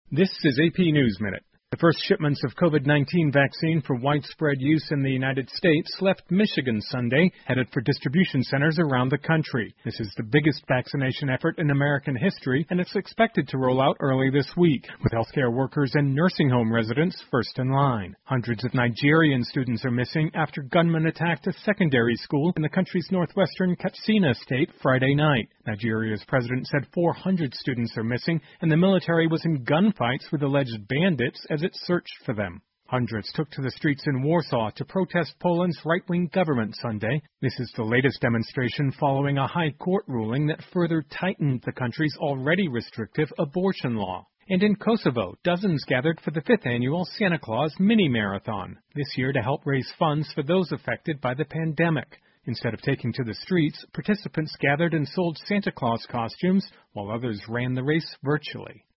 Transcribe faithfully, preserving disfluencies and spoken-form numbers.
This is A P News Minute. The first shipments of COVID nineteen vaccine for widespread use in the United States left Michigan Sunday, headed for distribution centers around the country. This is the biggest vaccination effort in American history, and it's expected to roll out early this week, with healthcare workers and nursing home residents first in line. Hundreds of Nigerian students are missing after gunmen attacked a secondary school in the country's northwestern Katsina state Friday night. Nigeria's president said four hundred students are missing, and the military was in gunfights with alleged bandits as it searched for them. Hundreds took to the streets in Warsaw to protest Poland's right-wing government Sunday. This is the latest demonstration following a high court ruling that further tightened the country's already restrictive abortion law. And in Kosovo, dozens gathered for the fifth annual Santa Claus mini-marathon, this year to help raise funds for those affected by the pandemic. Instead of taking to the streets, participants gathered and sold Santa Claus costumes, while others ran the race virtually.